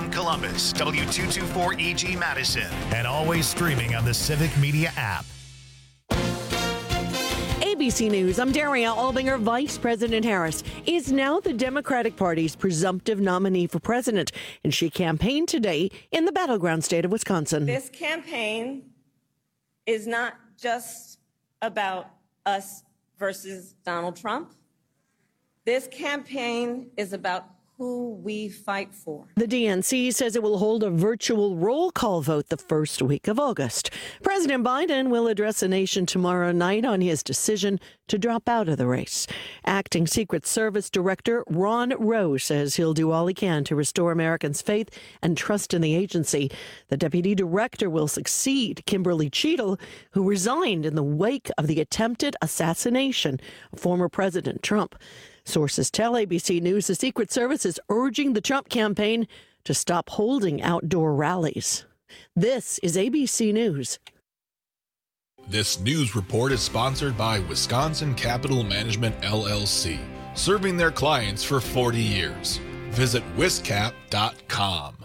FM Columbus, W224EG Madison, and always streaming on the Civic Media app. ABC News, I'm Daria Albinger. Vice President Harris is now the Democratic Party's presumptive nominee for president, and she campaigned today in the battleground state of Wisconsin. This campaign is not just about us versus Donald Trump. This campaign is about who we fight for. The DNC says it will hold a virtual roll call vote the first week of August. President Biden will address the nation tomorrow night on his decision to drop out of the race. Acting Secret Service Director Ron Rowe says he'll do all he can to restore Americans' faith and trust in the agency. The deputy director will succeed Kimberly Cheadle, who resigned in the wake of the attempted assassination of former President Trump. Sources tell ABC News the Secret Service is urging the Trump campaign to stop holding outdoor rallies. This is ABC News. This news report is sponsored by Wisconsin Capital Management, LLC, serving their clients for 40 years. Visit wiscap.com.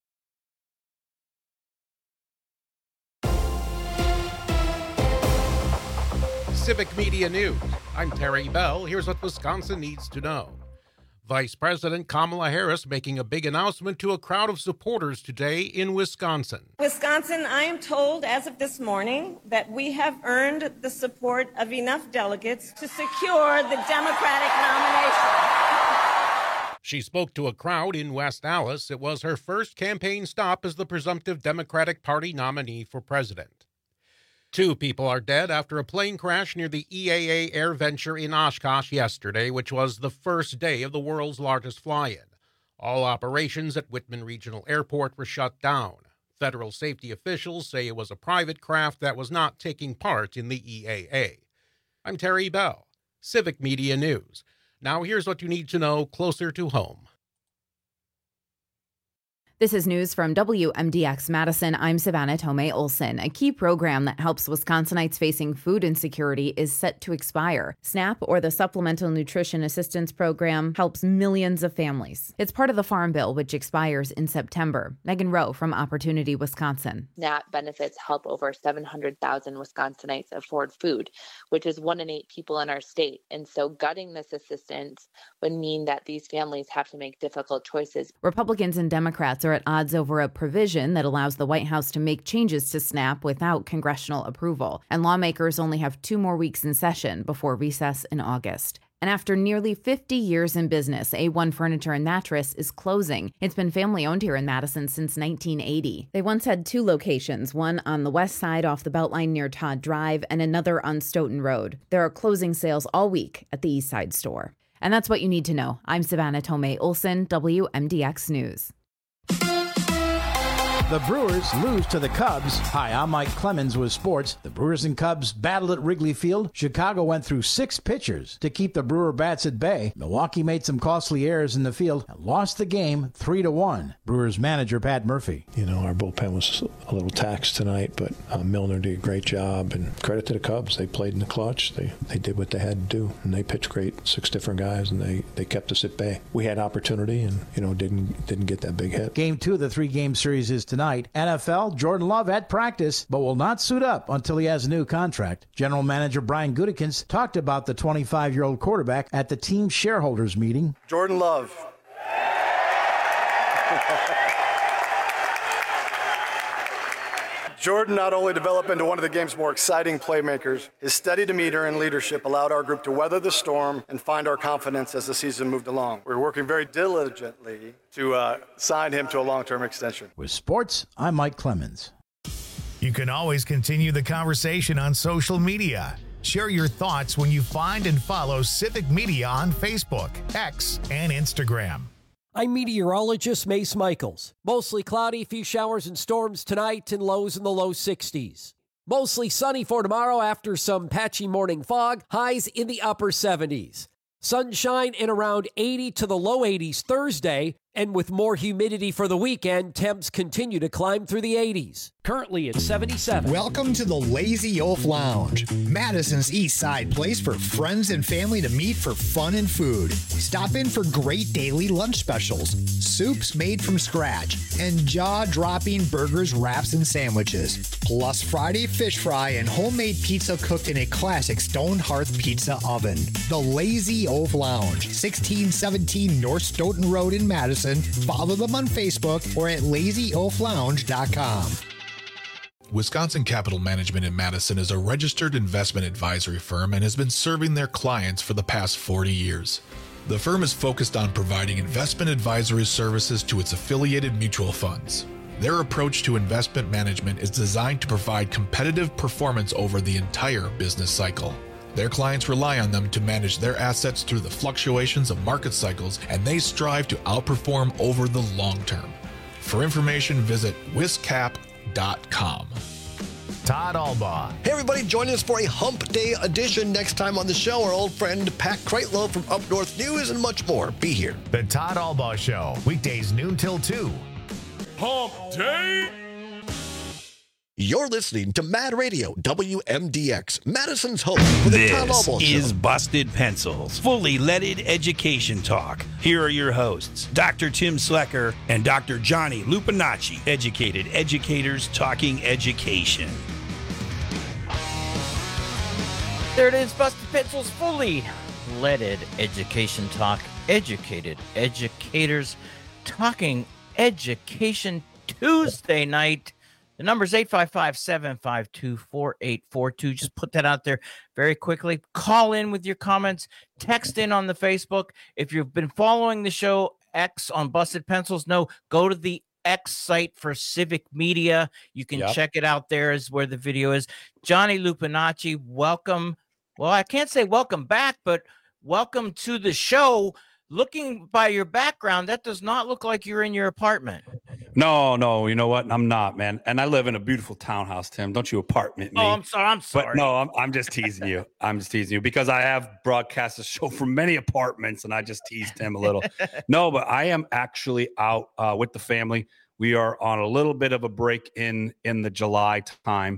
Civic Media News. I'm Terry Bell. Here's what Wisconsin needs to know. Vice President Kamala Harris making a big announcement to a crowd of supporters today in Wisconsin. Wisconsin, I am told as of this morning that we have earned the support of enough delegates to secure the Democratic nomination. She spoke to a crowd in West Allis. It was her first campaign stop as the presumptive Democratic Party nominee for president. 2 people are dead after a plane crash near the EAA AirVenture in Oshkosh yesterday, which was the first day of the world's largest fly-in. All operations at Whitman Regional Airport were shut down. Federal safety officials say it was a private craft that was not taking part in the EAA. I'm Terry Bell, Civic Media News. Now here's what you need to know closer to home. This is news from WMDX Madison. I'm Savannah Tomei Olson. A key program that helps Wisconsinites facing food insecurity is set to expire. SNAP, or the Supplemental Nutrition Assistance Program, helps millions of families. It's part of the Farm Bill, which expires in September. Megan Rowe from Opportunity Wisconsin. SNAP benefits help over 700,000 Wisconsinites afford food, which is 1 in 8 people in our state. And so gutting this assistance would mean that these families have to make difficult choices. Republicans and Democrats are at odds over a provision that allows the White House to make changes to SNAP without congressional approval. And lawmakers only have 2 more weeks in session before recess in August. And after nearly 50 years in business, A1 Furniture and Mattress is closing. It's been family-owned here in Madison since 1980. They once had 2 locations, one on the west side off the Beltline near Todd Drive and another on Stoughton Road. There are closing sales all week at the East Side store. And that's what you need to know. I'm Savannah Tomei Olson, WMDX News. The Brewers lose to the Cubs. Hi, I'm Mike Clemens with sports. The Brewers and Cubs battled at Wrigley Field. Chicago went through 6 pitchers to keep the Brewer bats at bay. Milwaukee made some costly errors in the field and lost the game 3-1. Brewers manager Pat Murphy. You know, our bullpen was a little taxed tonight, but Milner did a great job. And credit to the Cubs. They played in the clutch. They did what they had to do. And they pitched great, 6 different guys, and they kept us at bay. We had opportunity and, didn't get that big hit. Game 2 of the 3-game series is tonight. NFL, Jordan Love at practice, but will not suit up until he has a new contract. General Manager Brian Gutekunst talked about the 25-year-old quarterback at the team shareholders meeting. Jordan Love. Jordan not only developed into one of the game's more exciting playmakers, his steady demeanor and leadership allowed our group to weather the storm and find our confidence as the season moved along. We're working very diligently to sign him to a long-term extension. With sports, I'm Mike Clemens. You can always continue the conversation on social media. Share your thoughts when you find and follow Civic Media on Facebook, X, and Instagram. I'm meteorologist Mace Michaels. Mostly cloudy, few showers and storms tonight and lows in the low 60s. Mostly sunny for tomorrow after some patchy morning fog, highs in the upper 70s. Sunshine and around 80 to the low 80s Thursday, And with more humidity for the weekend, temps continue to climb through the 80s. Currently at 77. Welcome to the Lazy Oaf Lounge, Madison's East Side place for friends and family to meet for fun and food. Stop in for great daily lunch specials, soups made from scratch, and jaw-dropping burgers, wraps, and sandwiches. Plus Friday fish fry and homemade pizza cooked in a classic stone hearth pizza oven. The Lazy Oaf Lounge, 1617 North Stoughton Road in Madison. Follow them on Facebook or at lazyoaflounge.com. Wisconsin Capital Management in Madison is a registered investment advisory firm and has been serving their clients for the past 40 years. The firm is focused on providing investment advisory services to its affiliated mutual funds. Their approach to investment management is designed to provide competitive performance over the entire business cycle. Their clients rely on them to manage their assets through the fluctuations of market cycles, and they strive to outperform over the long term. For information, visit wiscap.com. Todd Albaugh. Hey everybody, join us for a Hump Day edition next time on the show. Our old friend Pat Kreitlow from Up North News and much more. Be here. The Todd Albaugh Show, weekdays noon till 2. Hump Day! You're listening to Mad Radio, WMDX, Madison's home for the Todd Albaugh Show. This is Busted Pencils, fully leaded education talk. Here are your hosts, Dr. Tim Slecker and Dr. Johnny Lupinacci, educated educators talking education. There it is, Busted Pencils, fully leaded education talk, educated educators talking education Tuesday night. The number is 855-752-4842. Just put that out there very quickly. Call in with your comments. Text in on the Facebook. If you've been following the show X on Busted Pencils, go to the X site for Civic Media. You can check it out. There is where the video is. Johnny Lupinacci, welcome. Well, I can't say welcome back, but welcome to the show. Looking by your background, that does not look like you're in your apartment. No, you know what? I'm not, man. And I live in a beautiful townhouse, Tim. Don't you apartment me. Oh, I'm sorry. But no, I'm just teasing you. I'm just teasing you because I have broadcast a show from many apartments and I just teased him a little. No, but I am actually out with the family. We are on a little bit of a break in the July time,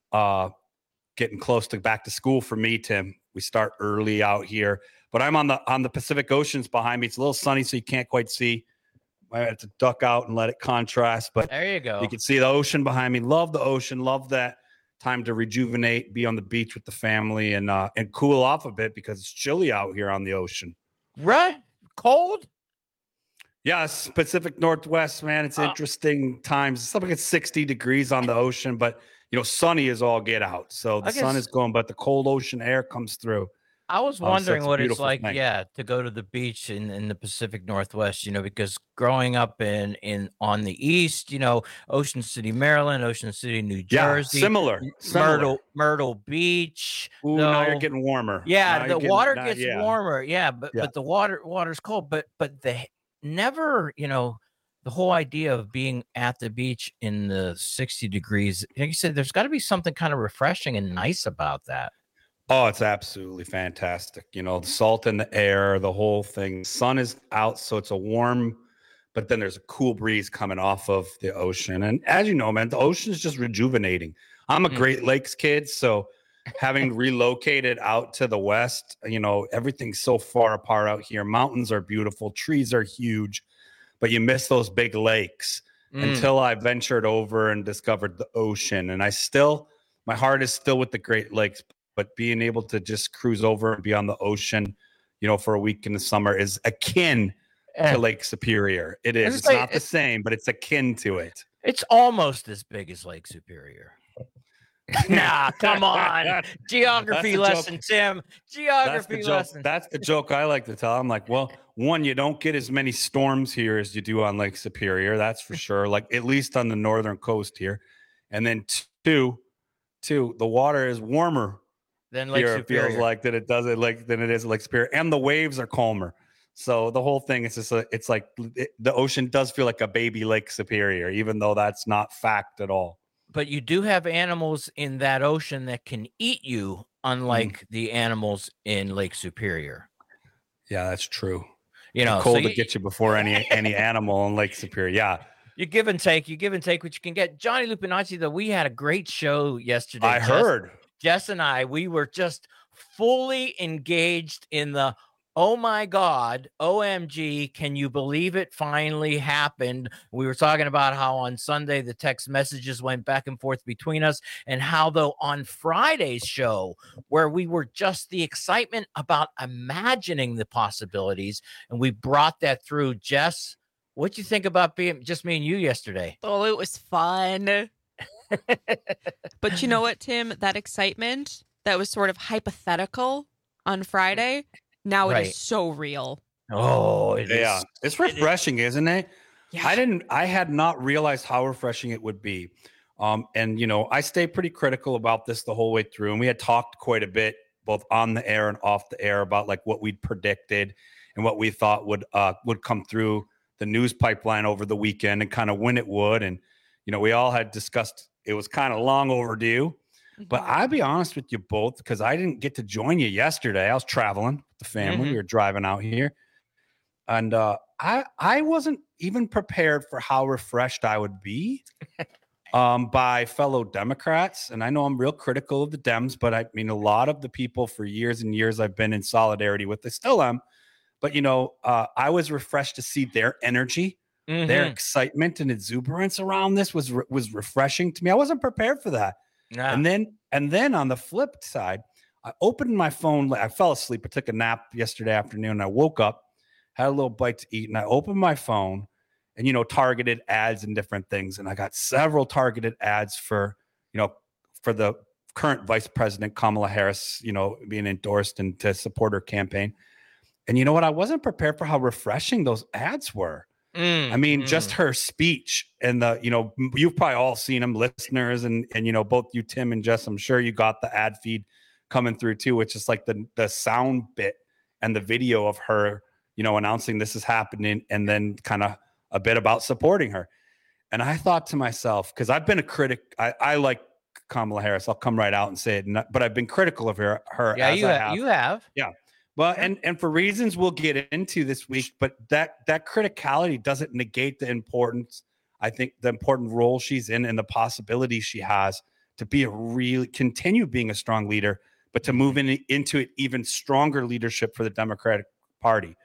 getting close to back to school for me, Tim. We start early out here, but I'm on the Pacific Oceans behind me. It's a little sunny, so you can't quite see. I had to duck out and let it contrast, but there you go. You can see the ocean behind me. Love the ocean. Love that time to rejuvenate, be on the beach with the family, and cool off a bit because it's chilly out here on the ocean. Right? Cold? Yes, Pacific Northwest, man. It's interesting times. It's like it's 60 degrees on the ocean, but sunny is all get out. So the sun is going, but the cold ocean air comes through. I was wondering what it's like, thing. to go to the beach in the Pacific Northwest, because growing up on the East, Ocean City, Maryland, Ocean City, New Jersey, similar. Myrtle Beach. Ooh, now you're getting warmer. Yeah, the water gets warmer. Yeah, but the water's cold. But the never, the whole idea of being at the beach in the 60 degrees, like you said, there's got to be something kind of refreshing and nice about that. Oh, it's absolutely fantastic. The salt in the air, the whole thing. Sun is out, so it's a warm, but then there's a cool breeze coming off of the ocean. And as you know, man, the ocean is just rejuvenating. I'm a Great Lakes kid, so having relocated out to the west, everything's so far apart out here. Mountains are beautiful, trees are huge, but you miss those big lakes until I ventured over and discovered the ocean. And my heart is still with the Great Lakes. But being able to just cruise over and be on the ocean, for a week in the summer is akin to Lake Superior. It is. It's not the same, but it's akin to it. It's almost as big as Lake Superior. Nah, come on. Geography lesson, Tim. Geography lesson. That's the joke I like to tell. I'm like, well, one, you don't get as many storms here as you do on Lake Superior. That's for sure. Like at least on the northern coast here. And then two, the water is warmer. Then Lake Superior. It feels like that it does it like than it is Lake Superior, and the waves are calmer. So the whole thing is just it's like the ocean does feel like a baby Lake Superior, even though that's not fact at all. But you do have animals in that ocean that can eat you, unlike the animals in Lake Superior. Yeah, that's true. You know, cold to get you before any animal in Lake Superior. Yeah. You give and take what you can get. Johnny Lupinacci, though, we had a great show yesterday. I heard. Jess and I, we were just fully engaged in the, oh my God, OMG, can you believe it finally happened? We were talking about how on Sunday the text messages went back and forth between us, and how, though, on Friday's show, where we were just the excitement about imagining the possibilities, and we brought that through. Jess, what'd you think about being just me and you yesterday? Oh, it was fun. But you know what, Tim? That excitement that was sort of hypothetical on Friday, now it is so real. Oh, it's refreshing, isn't it? Yeah. I had not realized how refreshing it would be. And you know, I stay pretty critical about this the whole way through. And we had talked quite a bit, both on the air and off the air, about like what we'd predicted and what we thought would come through the news pipeline over the weekend and kind of when it would. And, you know, we all had discussed it was kind of long overdue. But I'll be honest with you both, because I didn't get to join you yesterday. I was traveling with the family. We were driving out here. And I wasn't even prepared for how refreshed I would be by fellow Democrats. And I know I'm real critical of the Dems, but I mean, a lot of the people for years and years I've been in solidarity with, I still am. But, you know, I was refreshed to see their energy, their excitement and exuberance around this was refreshing to me. I wasn't prepared for that. Yeah. And then on the flip side, I opened my phone. I fell asleep. I took a nap yesterday afternoon. I woke up, had a little bite to eat, and I opened my phone and, you know, targeted ads and different things. And I got several targeted ads for the current Vice President Kamala Harris, you know, being endorsed and to support her campaign. And you know what? I wasn't prepared for how refreshing those ads were. I mean, just her speech and the, you know, you've probably all seen them, listeners, and you know, both you, Tim and Jess, I'm sure you got the ad feed coming through too, which is like the sound bit and the video of her, you know, announcing this is happening and then kind of a bit about supporting her. And I thought to myself, because I've been a critic, I like Kamala Harris. I'll come right out and say it, but I've been critical of her. Yeah, you have. Yeah. Well, and for reasons we'll get into this week, but that criticality doesn't negate the importance, I think, the important role she's in and the possibility she has to be continue being a strong leader, but to move into an even stronger leadership for the Democratic Party.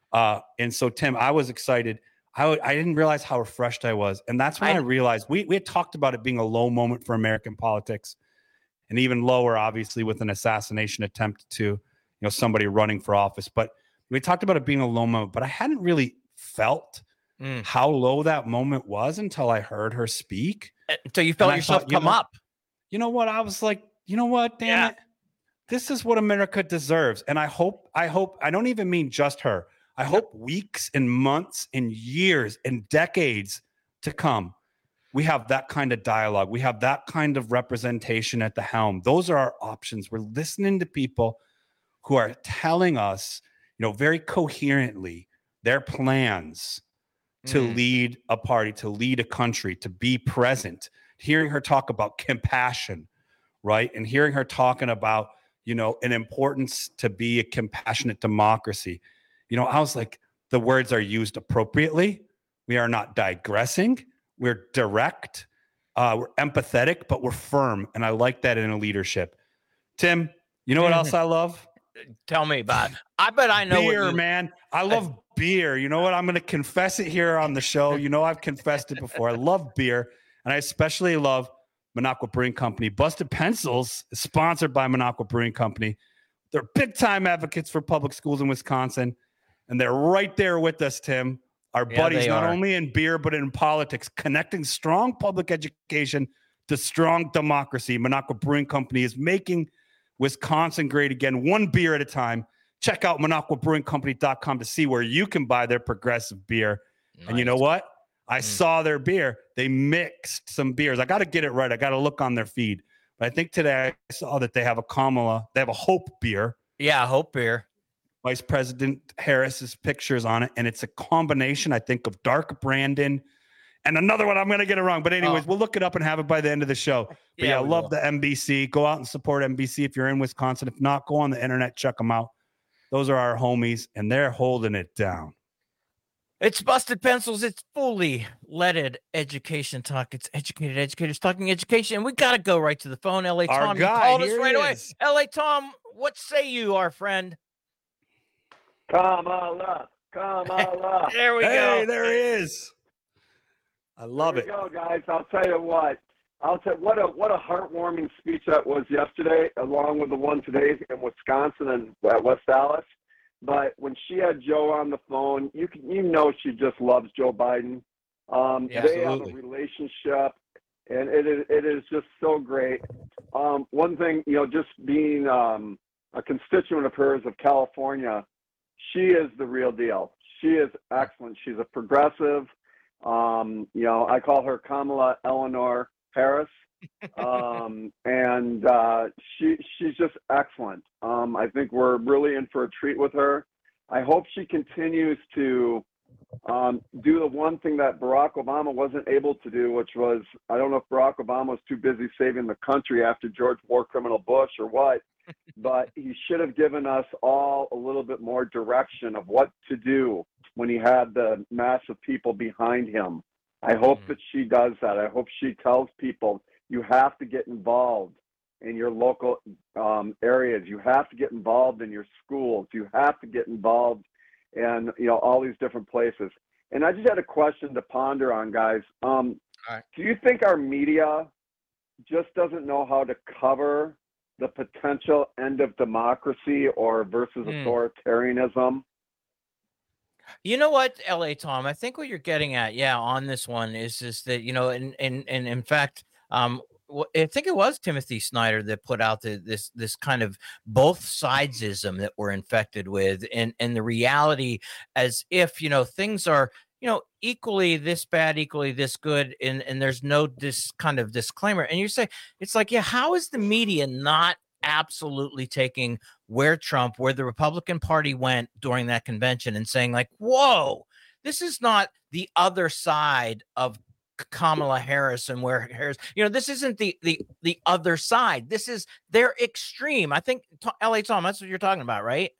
And so, Tim, I was excited. I didn't realize how refreshed I was. And that's when I realized we had talked about it being a low moment for American politics, and even lower, obviously, with an assassination attempt to, you know, somebody running for office. But we talked about it being a low moment, but I hadn't really felt how low that moment was until I heard her speak. Until you felt yourself come up. You know what? I was like, you know what, damn it. This is what America deserves. And I hope, I don't even mean just her. I hope weeks and months and years and decades to come, we have that kind of dialogue. We have that kind of representation at the helm. Those are our options. We're listening to people who are telling us, you know, very coherently their plans to lead a party, to lead a country, to be present. Hearing her talk about compassion, right? And hearing her talking about, you know, an importance to be a compassionate democracy. You know, I was like, the words are used appropriately. We are not digressing. We're direct. We're empathetic, but we're firm. And I like that in a leadership. Tim, you know what else I love? Tell me about it. I bet I know beer, man. I love beer. You know what? I'm going to confess it here on the show. You know, I've confessed it before. I love beer, and I especially love Minocqua Brewing Company. Busted Pencils is sponsored by Minocqua Brewing Company. They're big-time advocates for public schools in Wisconsin, and they're right there with us, Tim. Our buddies, not only in beer, but in politics, connecting strong public education to strong democracy. Minocqua Brewing Company is making Wisconsin great again, one beer at a time. Check out MinocquaBrewingCompany.com to see where you can buy their progressive beer. Nice. And you know what? I saw their beer. They mixed some beers. I got to get it right. I got to look on their feed. But I think today I saw that they have a Hope beer. Yeah, Hope beer. Vice President Harris's pictures on it. And it's a combination, I think, of dark Brandon and another one I'm going to get it wrong. But anyways, we'll look it up and have it by the end of the show. But yeah, I love the MBC. Go out and support MBC if you're in Wisconsin. If not, go on the internet, check them out. Those are our homies, and they're holding it down. It's Busted Pencils. It's fully leaded education talk. It's educated educators talking education. And we got to go right to the phone. LA Tom, you called us right away. LA Tom, what say you, our friend? Kamala. There we go. Hey, there he is. I love it. There we go, guys. I'll tell you what. What a heartwarming speech that was yesterday, along with the one today in Wisconsin and at West Dallas. But when she had Joe on the phone, you know she just loves Joe Biden. They have a relationship, and it is just so great. One thing, just being a constituent of hers of California, she is the real deal. She is excellent. She's a progressive. I call her Kamala Eleanor Harris. And she's just excellent. I think we're really in for a treat with her. I hope she continues to do the one thing that Barack Obama wasn't able to do, which was, I don't know if Barack Obama was too busy saving the country after George war criminal Bush or what, but he should have given us all a little bit more direction of what to do when he had the mass of people behind him. I hope that she does that. I hope she tells people, you have to get involved in your local areas. You have to get involved in your schools. You have to get involved in all these different places. And I just had a question to ponder on, guys. Do you think our media just doesn't know how to cover the potential end of democracy or versus authoritarianism? You know what, LA Tom, I think what you're getting at, on this one is that, and in fact, I think it was Timothy Snyder that put out this kind of both sidesism that we're infected with, and the reality as if, things are, equally this bad, equally this good, and there's no this kind of disclaimer. And you say, it's like, how is the media not absolutely taking where the Republican Party went during that convention and saying like, whoa, this is not the other side of Kamala Harris and where Harris, this isn't the other side. This is their extreme. I think LA Tom, that's what you're talking about, right?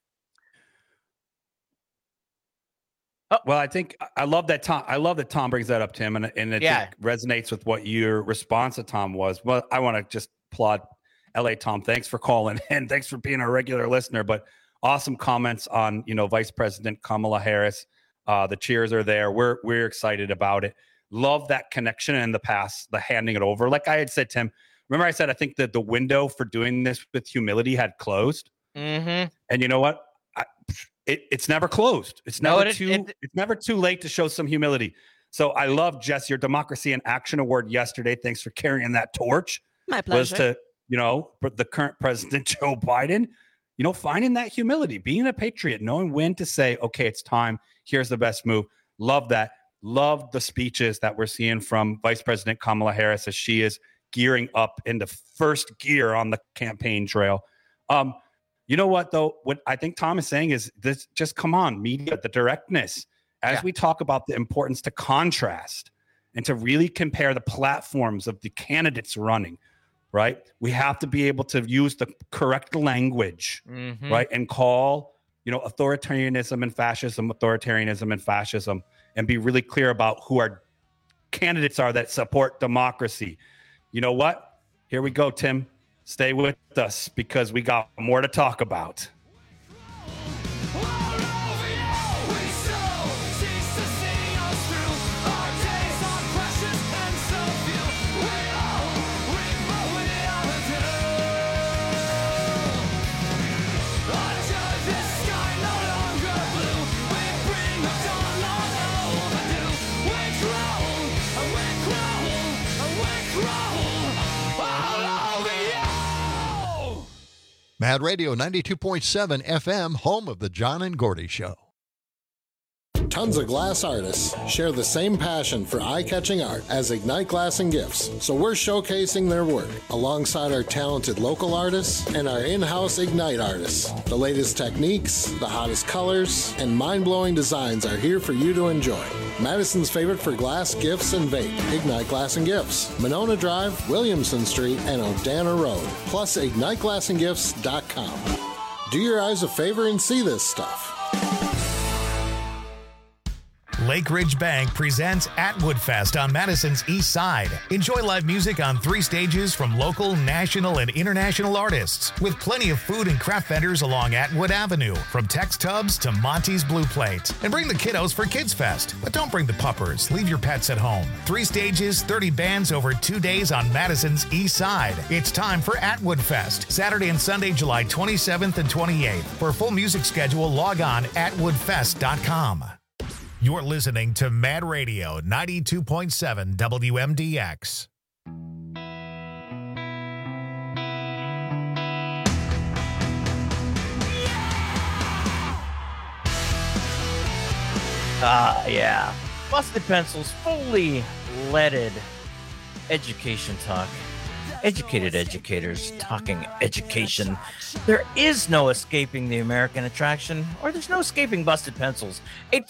Well, I love that Tom brings that up, Tim, and it resonates with what your response to Tom was. Well, I want to just applaud LA Tom. Thanks for calling and thanks for being a regular listener. But awesome comments on Vice President Kamala Harris. The cheers are there. We're excited about it. Love that connection in the past, the handing it over. Like I had said, Tim, remember I said I think that the window for doing this with humility had closed. Mm-hmm. And you know what? It's never closed. It's never too late to show some humility. So I love, Jess, your Democracy in Action Award yesterday. Thanks for carrying that torch. My pleasure. Was to, the current president, Joe Biden, finding that humility, being a patriot, knowing when to say, okay, it's time. Here's the best move. Love that. Love the speeches that we're seeing from Vice President Kamala Harris as she is gearing up into first gear on the campaign trail. You know what, though? What I think Tom is saying is this: just come on, media, the directness. As we talk about the importance to contrast and to really compare the platforms of the candidates running, right? We have to be able to use the correct language, right? And call, authoritarianism and fascism, and be really clear about who our candidates are that support democracy. You know what? Here we go, Tim. Stay with us because we got more to talk about. Mad Radio 92.7 FM, home of the John and Gordy Show. Tons of glass artists share the same passion for eye-catching art as Ignite Glass and Gifts, so we're showcasing their work alongside our talented local artists and our in-house Ignite artists. The latest techniques, the hottest colors, and mind-blowing designs are here for you to enjoy. Madison's favorite for glass, gifts, and vape, Ignite Glass and Gifts, Monona Drive, Williamson Street, and O'Dana Road, plus IgniteGlassandGifts.com. Do your eyes a favor and see this stuff. Lake Ridge Bank presents Atwood Fest on Madison's East Side. Enjoy live music on 3 stages from local, national, and international artists, with plenty of food and craft vendors along Atwood Avenue, from Tex Tubs to Monty's Blue Plate. And bring the kiddos for Kids Fest, but don't bring the puppers. Leave your pets at home. 3 stages, 30 bands over 2 days on Madison's East Side. It's time for Atwood Fest, Saturday and Sunday, July 27th and 28th. For a full music schedule, log on atwoodfest.com. You're listening to Mad Radio 92.7 WMDX. Yeah. Busted Pencils, fully leaded education talk. Educated educators talking education. There is no escaping the American attraction, or there's no escaping Busted Pencils.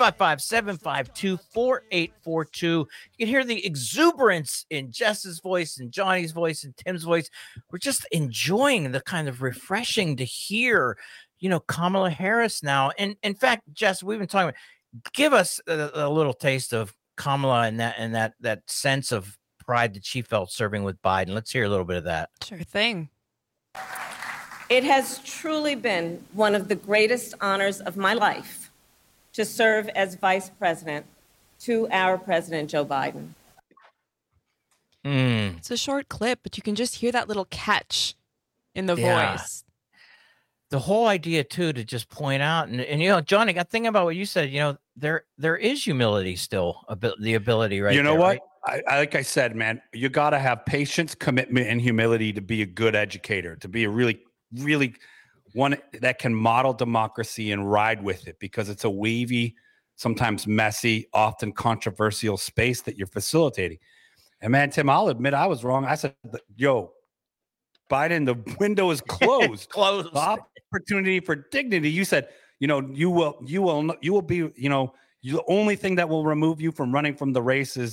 855-752-4842. You can hear the exuberance in Jess's voice and Johnny's voice and Tim's voice. We're just enjoying the kind of refreshing to hear, Kamala Harris now. And in fact, Jess, we've been talking about, give us a little taste of Kamala and that sense of pride that she felt serving with Biden. Let's hear a little bit of that. Sure thing. It has truly been one of the greatest honors of my life to serve as vice president to our President Joe Biden. It's a short clip, but you can just hear that little catch in the voice. The whole idea, too, to just point out, and Johnny, I think about what you said, there is humility still, the ability right there. You know what? Right? I like I said, man, you got to have patience, commitment, and humility to be a good educator, to be a really, really one that can model democracy and ride with it, because it's a wavy, sometimes messy, often controversial space that you're facilitating. And man, Tim, I'll admit I was wrong. I said, Biden, the window is closed. Closed. The opportunity for dignity. You said, you will be, the only thing that will remove you from running from the race is,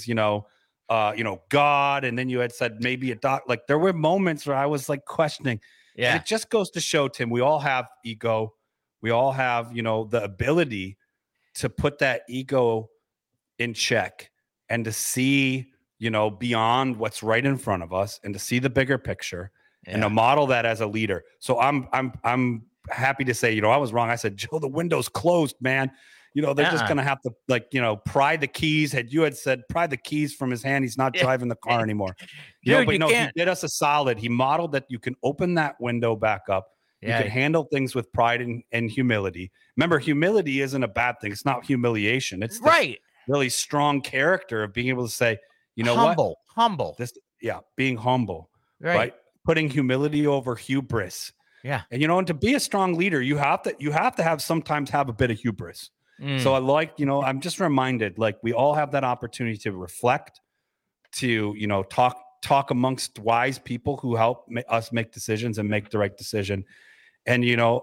God. And then you had said maybe a doc. Like, there were moments where I was like questioning. Yeah. And it just goes to show, Tim, we all have ego. We all have, the ability to put that ego in check and to see, beyond what's right in front of us, and to see the bigger picture and to model that as a leader. So I'm happy to say, I was wrong. I said, Joe, the window's closed, man. They're just going to have to pry the keys. You had said, pry the keys from his hand. He's not driving the car anymore. He did us a solid. He modeled that you can open that window back up. You can handle things with pride and humility. Remember, humility isn't a bad thing. It's not humiliation. It's right. Really strong character of being able to say, humble. Being humble, right? Putting humility over hubris. Yeah. And, and to be a strong leader, you have to sometimes have a bit of hubris. So I I'm just reminded, we all have that opportunity to reflect, to, talk amongst wise people who help us make decisions and make the right decision. And,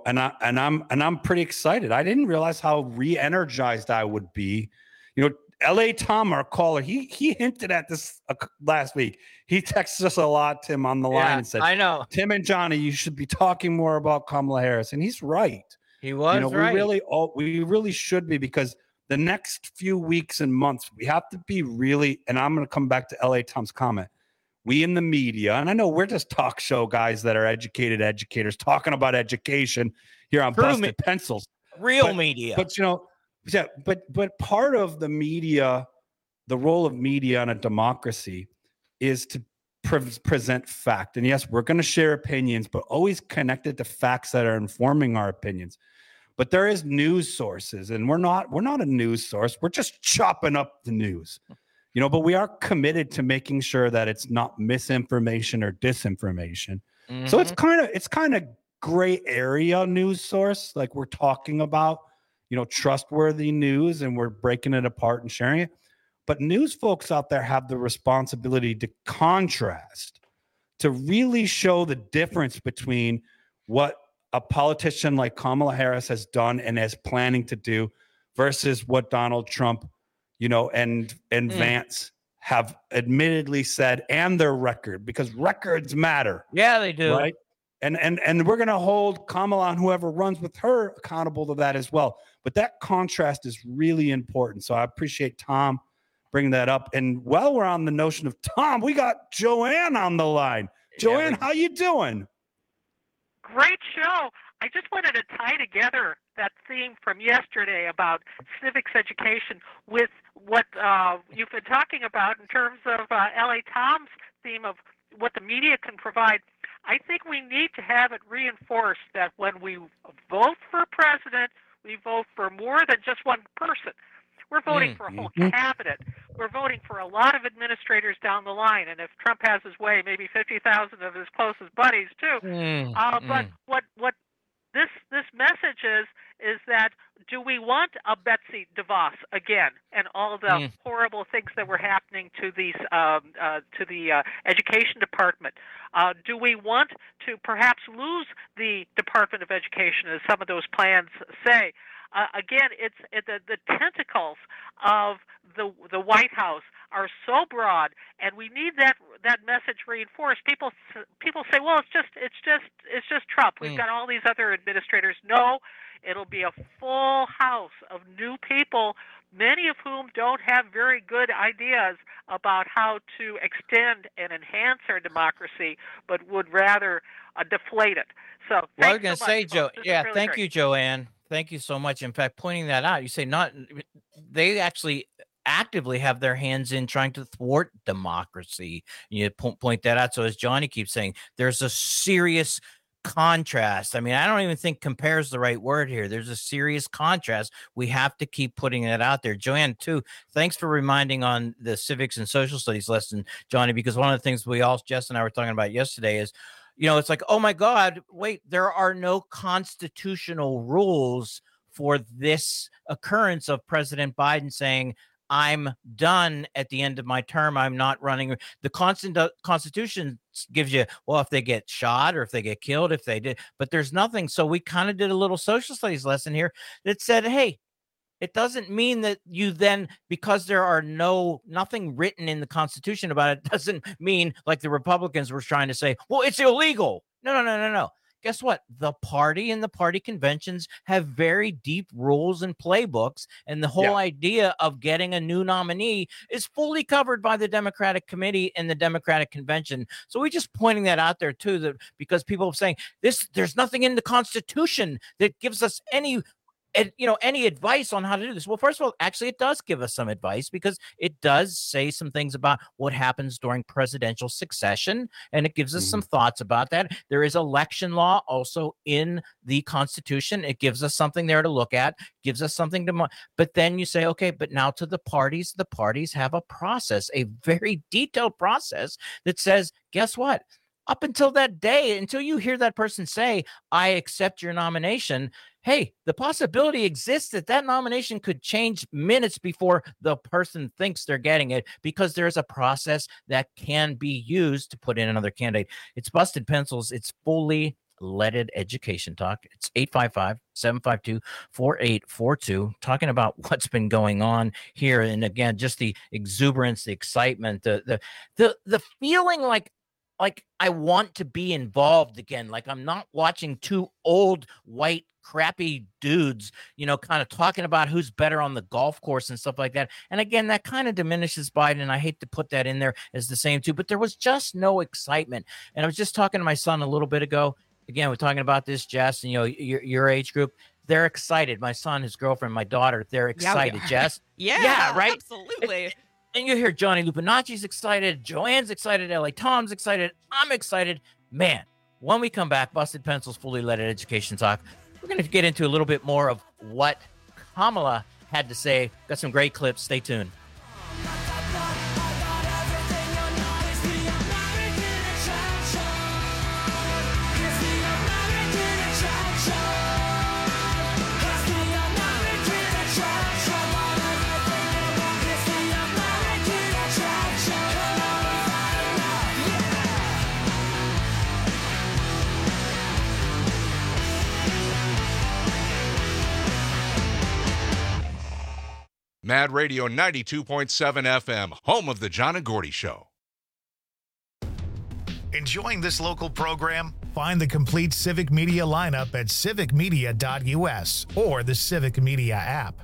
I'm pretty excited. I didn't realize how re-energized I would be. L.A. Tom, our caller, he hinted at this last week. He texted us a lot, Tim, on the line and said, I know. Tim and Johnny, you should be talking more about Kamala Harris. And he's right. He was right. We really should be, because the next few weeks and months, we have to be really, and I'm going to come back to L.A. Tom's comment. We in the media, and I know we're just talk show guys that are educated educators talking about education here on Busted Pencils. Real media. But, but part of the media, the role of media in a democracy is to present fact. And yes, we're going to share opinions, but always connected to facts that are informing our opinions. But there is news sources, and we're not a news source. We're just chopping up the news, but we are committed to making sure that it's not misinformation or disinformation. Mm-hmm. So it's kind of gray area news source. Like, we're talking about, trustworthy news, and we're breaking it apart and sharing it. But news folks out there have the responsibility to contrast, to really show the difference between what a politician like Kamala Harris has done and is planning to do versus what Donald Trump, and Vance have admittedly said, and their record, because records matter. Yeah, they do. Right. And we're going to hold Kamala and whoever runs with her accountable to that as well. But that contrast is really important. So I appreciate Tom bringing that up. And while we're on the notion of Tom, we got Joanne on the line. Joanne, how you doing? Great show. I just wanted to tie together that theme from yesterday about civics education with what you've been talking about in terms of L.A. Tom's theme of what the media can provide. I think we need to have it reinforced that when we vote for president, we vote for more than just one person. We're voting for a whole cabinet. We're voting for a lot of administrators down the line. And if Trump has his way, maybe 50,000 of his closest buddies too. But what this message is that do we want a Betsy DeVos again and all the horrible things that were happening to these to the education department? Do we want to perhaps lose the Department of Education, as some of those plans say? Again, the tentacles of the White House are so broad, and we need that message reinforced. People say, well, it's just Trump. We've got all these other administrators. No, it'll be a full house of new people, many of whom don't have very good ideas about how to extend and enhance our democracy, but would rather deflate it. So, well, I was going to say, Joe. Yeah, really thank great. you, Joanne. Thank you so much. In fact, pointing that out, you say they actually actively have their hands in trying to thwart democracy. You point that out. So as Johnny keeps saying, there's a serious contrast. I mean, I don't even think compare is the right word here. There's a serious contrast. We have to keep putting that out there. Joanne, too, thanks for reminding on the civics and social studies lesson, Johnny, because one of the things Jess and I were talking about yesterday is, it's like, oh my God, wait, there are no constitutional rules for this occurrence of President Biden saying, I'm done at the end of my term. I'm not running. The Constitution gives you, well, if they get shot or if they get killed, if they did, but there's nothing. So we kind of did a little social studies lesson here that said, hey, it doesn't mean that you then, because there are nothing written in the Constitution about it, doesn't mean like the Republicans were trying to say, well, it's illegal. No. Guess what? The party and the party conventions have very deep rules and playbooks. And the whole idea of getting a new nominee is fully covered by the Democratic Committee and the Democratic Convention. So we're just pointing that out there, too, that because people are saying there's nothing in the Constitution that gives us any advice on how to do this. Well, first of all, actually, it does give us some advice because it does say some things about what happens during presidential succession, and it gives us some thoughts about that. There is election law also in the Constitution. It gives us something there to look at, gives us something to, but then you say, okay, but now to the parties have a process, a very detailed process that says, guess what? Up until that day, until you hear that person say, I accept your nomination, hey, the possibility exists that nomination could change minutes before the person thinks they're getting it because there's a process that can be used to put in another candidate. It's Busted Pencils. It's fully leaded education talk. It's 855-752-4842, talking about what's been going on here. And again, just the exuberance, the excitement, the feeling like I want to be involved again. Like I'm not watching two old white crappy dudes, kind of talking about who's better on the golf course and stuff like that. And again, that kind of diminishes Biden. And I hate to put that in there as the same too, but there was just no excitement. And I was just talking to my son a little bit ago. Again, we're talking about this, Jess, and your age group. They're excited. My son, his girlfriend, my daughter, they're excited, Jess. Yeah, right. Absolutely. And you hear Johnny Lupinacci's excited, Joanne's excited, L.A. Tom's excited, I'm excited. Man, when we come back, Busted Pencils, fully leaded education talk, we're going to get into a little bit more of what Kamala had to say. Got some great clips. Stay tuned. Mad Radio 92.7 FM, home of the John and Gordy Show. Enjoying this local program? Find the complete Civic Media lineup at civicmedia.us or the Civic Media app.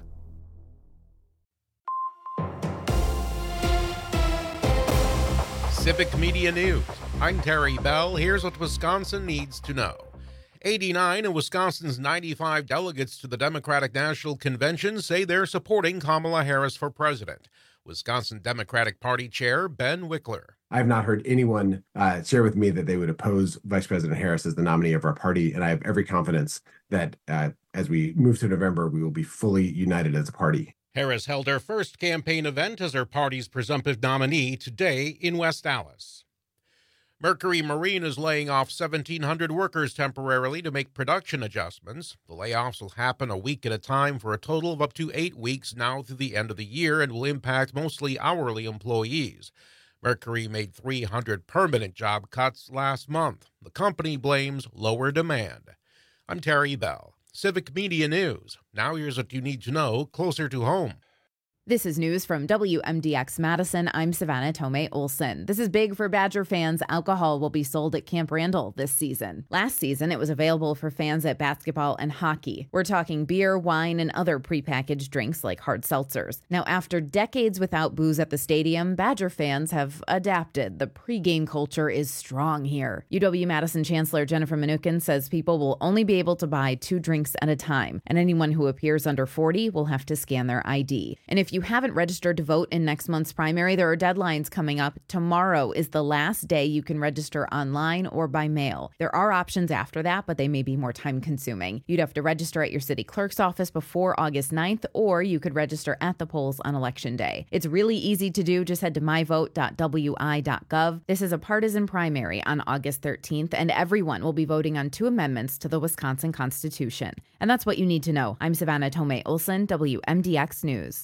Civic Media News. I'm Terry Bell. Here's what Wisconsin needs to know. 89 of Wisconsin's 95 delegates to the Democratic National Convention say they're supporting Kamala Harris for president. Wisconsin Democratic Party Chair Ben Wickler. I have not heard anyone share with me that they would oppose Vice President Harris as the nominee of our party, and I have every confidence that as we move to November, we will be fully united as a party. Harris held her first campaign event as her party's presumptive nominee today in West Allis. Mercury Marine is laying off 1,700 workers temporarily to make production adjustments. The layoffs will happen a week at a time for a total of up to 8 weeks now through the end of the year and will impact mostly hourly employees. Mercury made 300 permanent job cuts last month. The company blames lower demand. I'm Terry Bell. Civic Media News. Now here's what you need to know closer to home. This is news from WMDX Madison. I'm Savannah Tomei Olson. This is big for Badger fans. Alcohol will be sold at Camp Randall this season. Last season, it was available for fans at basketball and hockey. We're talking beer, wine, and other prepackaged drinks like hard seltzers. Now, after decades without booze at the stadium, Badger fans have adapted. The pregame culture is strong here. UW-Madison Chancellor Jennifer Mnuchin says people will only be able to buy 2 drinks at a time, and anyone who appears under 40 will have to scan their ID. And if you haven't registered to vote in next month's primary, there are deadlines coming up. Tomorrow is the last day you can register online or by mail. There are options after that, but they may be more time consuming. You'd have to register at your city clerk's office before August 9th, or you could register at the polls on Election Day. It's really easy to do. Just head to myvote.wi.gov. This is a partisan primary on August 13th, and everyone will be voting on 2 amendments to the Wisconsin Constitution. And that's what you need to know. I'm Savannah Tomei Olson, WMDX News.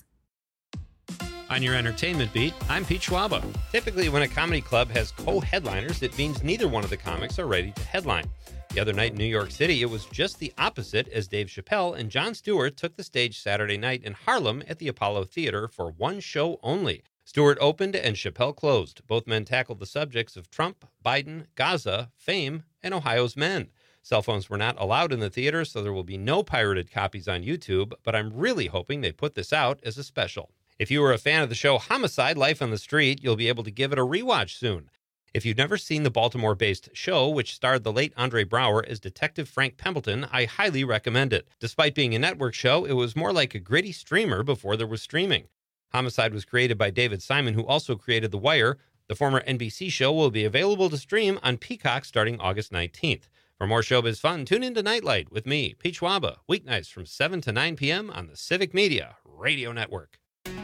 On your entertainment beat, I'm Pete Schwaba. Typically, when a comedy club has co-headliners, it means neither one of the comics are ready to headline. The other night in New York City, it was just the opposite as Dave Chappelle and Jon Stewart took the stage Saturday night in Harlem at the Apollo Theater for one show only. Stewart opened and Chappelle closed. Both men tackled the subjects of Trump, Biden, Gaza, fame, and Ohio's men. Cell phones were not allowed in the theater, so there will be no pirated copies on YouTube, but I'm really hoping they put this out as a special. If you were a fan of the show Homicide: Life on the Street, you'll be able to give it a rewatch soon. If you've never seen the Baltimore-based show, which starred the late Andre Braugher as Detective Frank Pembleton, I highly recommend it. Despite being a network show, it was more like a gritty streamer before there was streaming. Homicide was created by David Simon, who also created The Wire. The former NBC show will be available to stream on Peacock starting August 19th. For more showbiz fun, tune into Nightlight with me, Pete Schwaba, weeknights from 7 to 9 p.m. on the Civic Media Radio Network.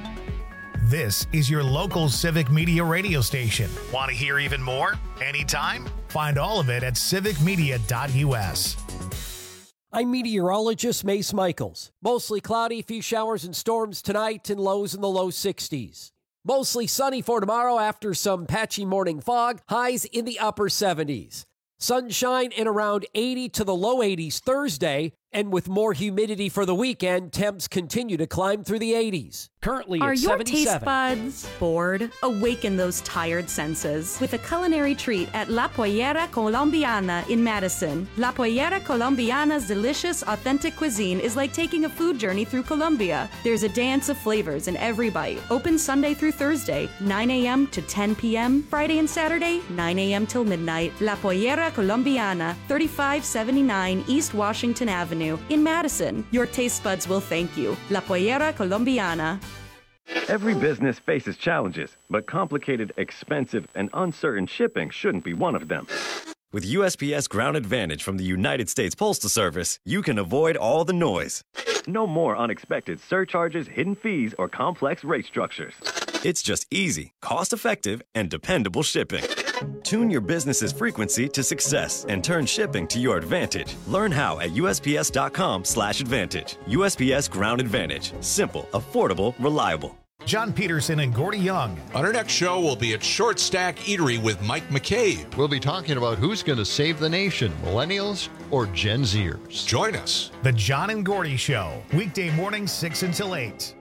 This is your local Civic Media radio station. Want to hear even more? Anytime? Find all of it at civicmedia.us. I'm meteorologist Mace Michaels. Mostly cloudy, a few showers and storms tonight and lows in the low 60s. Mostly sunny for tomorrow after some patchy morning fog, highs in the upper 70s. Sunshine and around 80 to the low 80s Thursday, and with more humidity for the weekend, temps continue to climb through the 80s. Currently Are at your 77. taste buds bored? Awaken those tired senses with a culinary treat at La Pollera Colombiana in Madison. La Pollera Colombiana's delicious, authentic cuisine is like taking a food journey through Colombia. There's a dance of flavors in every bite. Open Sunday through Thursday, 9 a.m. to 10 p.m. Friday and Saturday, 9 a.m. till midnight. La Pollera Colombiana, 3579 East Washington Avenue in Madison. Your taste buds will thank you. La Pollera Colombiana. Every business faces challenges, but complicated, expensive, and uncertain shipping shouldn't be one of them. With USPS Ground Advantage from the United States Postal Service, you can avoid all the noise. No more unexpected surcharges, hidden fees, or complex rate structures. It's just easy, cost-effective, and dependable shipping. Tune your business's frequency to success and turn shipping to your advantage. Learn how at USPS.com/advantage. USPS Ground Advantage. Simple, affordable, reliable. John Peterson and Gordy Young. On our next show, we'll be at Short Stack Eatery with Mike McCabe. We'll be talking about who's going to save the nation, millennials or Gen Zers. Join us. The John and Gordy Show, weekday mornings 6 until 8.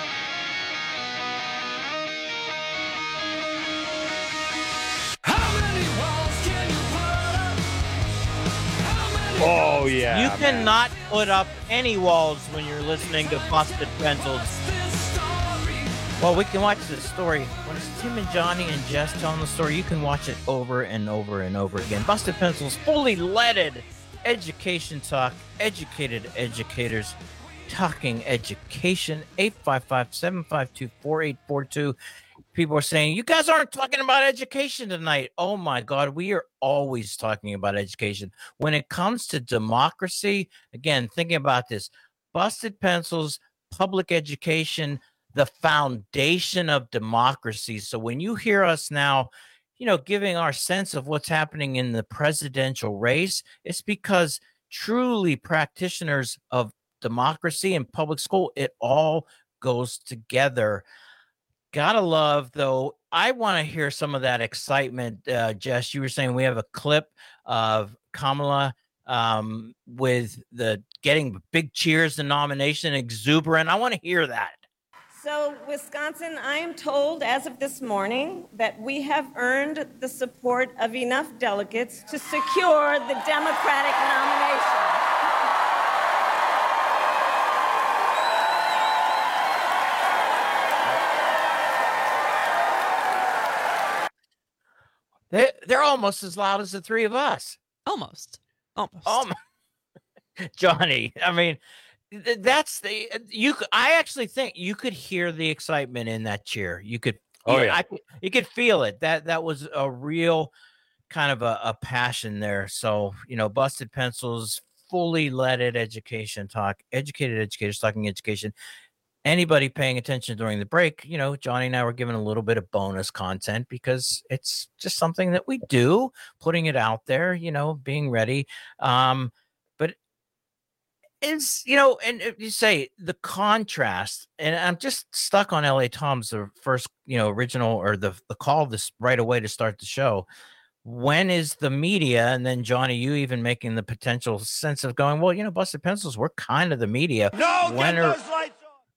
How many Oh, yeah. You cannot put up any walls when you're listening to Busted Pencils. Well, we can watch the story. When it's Tim and Johnny and Jess telling the story, you can watch it over and over and over again. Busted Pencils, fully leaded education talk, educated educators talking education. 855-752-4842. People are saying, you guys aren't talking about education tonight. Oh, my God. We are always talking about education. When it comes to democracy, again, thinking about this, Busted Pencils, public education, the foundation of democracy. So when you hear us now, giving our sense of what's happening in the presidential race, it's because truly practitioners of democracy and public school, it all goes together. Gotta love, though. I want to hear some of that excitement. Jess, you were saying we have a clip of Kamala with the getting big cheers, the nomination, exuberant. I want to hear that. So, Wisconsin, I am told as of this morning that we have earned the support of enough delegates to secure the Democratic nomination. They're almost as loud as the three of us. Almost. Johnny, I mean, that's I actually think you could hear the excitement in that cheer. You could, you could feel it. That was a real kind of a passion there. So, Busted Pencils, fully leaded education talk, educated educators talking education. Anybody paying attention during the break, Johnny and I were giving a little bit of bonus content because it's just something that we do, putting it out there, being ready. But it's, and you say the contrast, and I'm just stuck on LA Tom's, the first, original, or the call this right away to start the show. When is the media? And then Johnny, you even making the potential sense of going, well, Busted Pencils, we're kind of the media. No, get those lights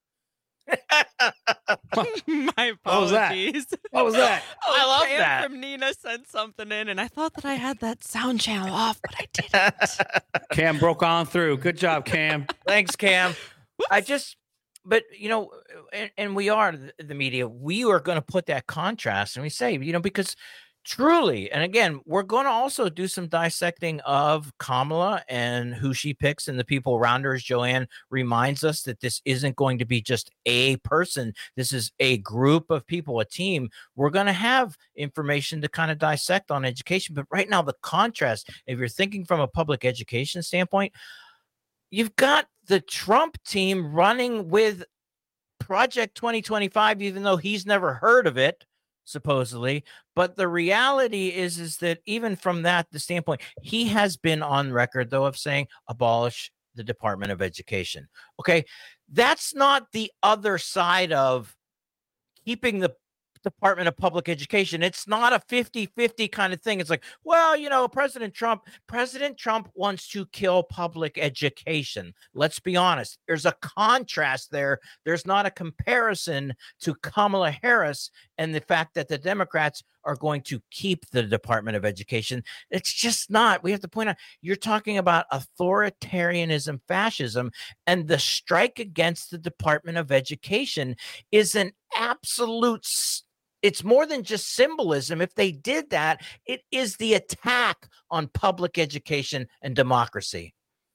My apologies. What was that? I love Cam that. From Nina sent something in, and I thought that I had that sound channel off, but I didn't. Cam broke on through. Good job, Cam. Thanks, Cam. But and we are the media. We are going to put that contrast, and we say, because truly, and again, we're going to also do some dissecting of Kamala and who she picks and the people around her, as Joanne reminds us that this isn't going to be just a person. This is a group of people, a team. We're going to have information to kind of dissect on education. But right now, the contrast, if you're thinking from a public education standpoint, you've got the Trump team running with Project 2025, even though he's never heard of it, supposedly. But the reality is that even from the standpoint, he has been on record, though, of saying abolish the Department of Education. Okay, that's not the other side of keeping the Department of Public Education. It's not a 50-50 kind of thing. It's like, well, President Trump wants to kill public education. Let's be honest. There's a contrast there. There's not a comparison to Kamala Harris and the fact that the Democrats are going to keep the Department of Education. It's just not. We have to point out, you're talking about authoritarianism, fascism, and the strike against the Department of Education is an absolute. It's more than just symbolism. If they did that, it is the attack on public education and democracy.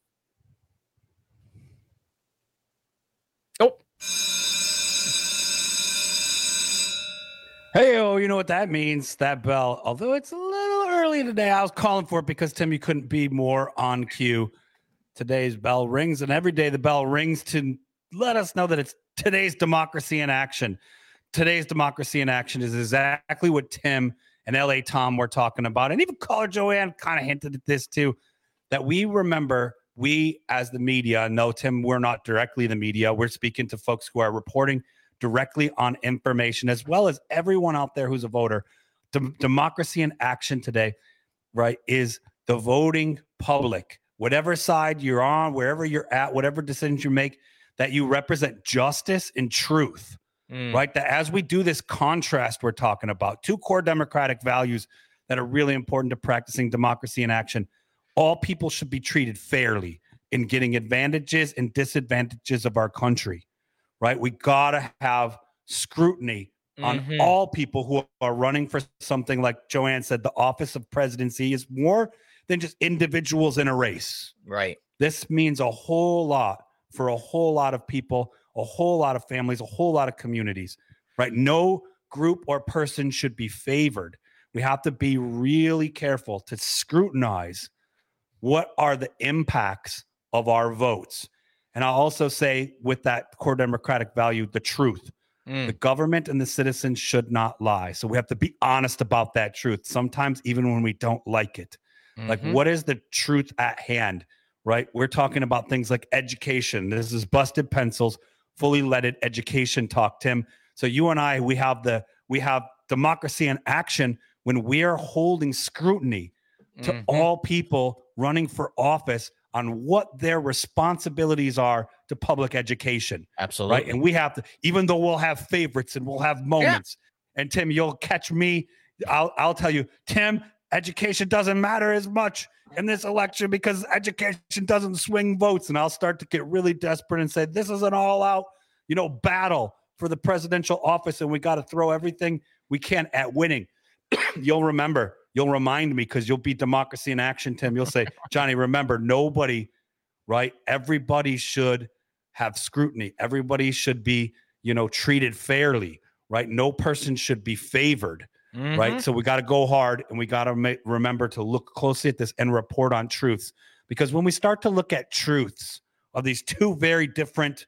Oh. Hey, you know what that means? That bell. Although it's a little early today, I was calling for it because, Tim, you couldn't be more on cue. Today's bell rings, and every day the bell rings to let us know that it's today's Democracy in Action. Today's Democracy in Action is exactly what Tim and LA Tom were talking about. And even caller Joanne kind of hinted at this too, that we remember, we as the media, no, Tim, we're not directly the media. We're speaking to folks who are reporting directly on information, as well as everyone out there who's a voter. Democracy in Action today, right, is the voting public. Whatever side you're on, wherever you're at, whatever decisions you make, that you represent justice and truth. Right? That as we do this contrast we're talking about, two core democratic values that are really important to practicing democracy in action. All people should be treated fairly in getting advantages and disadvantages of our country, right? We got to have scrutiny on all people who are running for something. Like Joanne said, the office of presidency is more than just individuals in a race. Right. This means a whole lot for a whole lot of people, a whole lot of families, a whole lot of communities, right? No group or person should be favored. We have to be really careful to scrutinize what are the impacts of our votes. And I'll also say, with that core democratic value, the truth. The government and the citizens should not lie. So we have to be honest about that truth, sometimes even when we don't like it. Like, what is the truth at hand, right? We're talking about things like education. This is Busted Pencils, fully leaded education talk, Tim. So you and I, we have democracy in action when we are holding scrutiny to all people running for office on what their responsibilities are to public education. Absolutely. Right. And we have to, even though we'll have favorites and we'll have moments. Yeah. And Tim, you'll catch me. I'll tell you, Tim, education doesn't matter as much in this election because education doesn't swing votes. And I'll start to get really desperate and say, this is an all out, battle for the presidential office. And we got to throw everything we can at winning. You'll remind me, because you'll be democracy in action, Tim. You'll say, Johnny, remember, nobody, right? Everybody should have scrutiny. Everybody should be, treated fairly, right? No person should be favored, right? So we got to go hard, and we got to remember to look closely at this and report on truths. Because when we start to look at truths of these two very different